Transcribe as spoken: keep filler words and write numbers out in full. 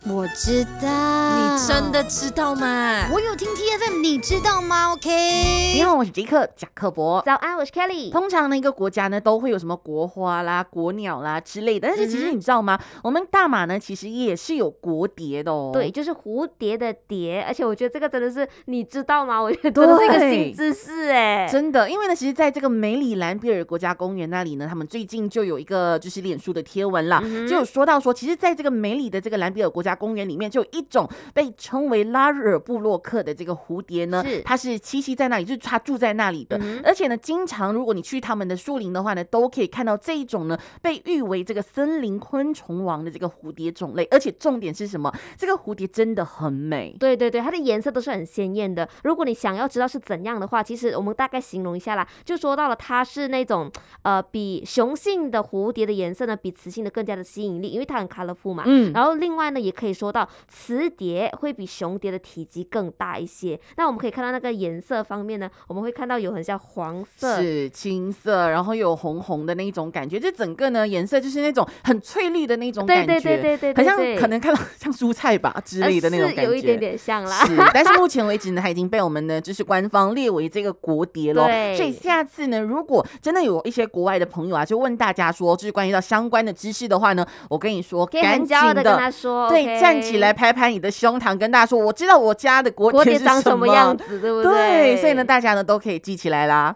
我知道。 你真的知道吗？ 我有听 T F M， 你知道吗 ？OK。 你好，我是杰克贾克伯。 早安，我是 Kelly。 通常呢，一个国家呢都会有什么国花啦、国鸟啦之类的，但是其实你知道吗？嗯、我们大马呢其实也是有国蝶的哦。 对，就是蝴蝶的蝶，而且我觉得这个真的是你知道吗？我觉得真的是一个新知识哎， 真的，因为呢，其实在这个梅里兰比尔国家公园那里呢，他们最近就有一个就是脸书的贴文啦，嗯、就有说到说，其实在这个梅里的这个兰比尔国家公园里面，就有一种被称为拉日尔布洛克的这个蝴蝶呢，它是栖息在那里，就是它住在那里的，嗯、而且呢，经常如果你去他们的树林的话呢，都可以看到这一种呢被誉为这个森林昆虫王的这个蝴蝶种类，而且重点是什么？这个蝴蝶真的很美， 对对对，它的颜色都是很鲜艳的。如果你想要知道是怎样的话，其实我们大概形容一下啦，就说到了它是那种呃比雄性的蝴蝶的颜色呢，比雌性的更加的吸引力，因为它很 colorful 嘛。嗯。然后另外呢，也可以说到雌蝶会比雄蝶的体积更大一些。那我们可以看到那个颜色方面呢，我们会看到有很像黄色、 是青色，然后有红红的那种感觉，这整个呢颜色就是那种很翠绿的那种感觉， 对对对对对对， 好像可能看到像蔬菜吧之类的那种感觉， 是有一点点像啦。 是，但是目前为止呢，它已经被我们的就是官方列为这个国蝶了。所以下次呢，如果真的有一些国外的朋友啊，就问大家说，就是关于到相关的知识的话呢，我跟你说，赶紧的跟他说， 对， okay 站起来拍拍你的胸膛，跟大家说，我知道我家的国蝶是长什么样子，对不对？ 对，所以呢，大家呢都可以记起来啦。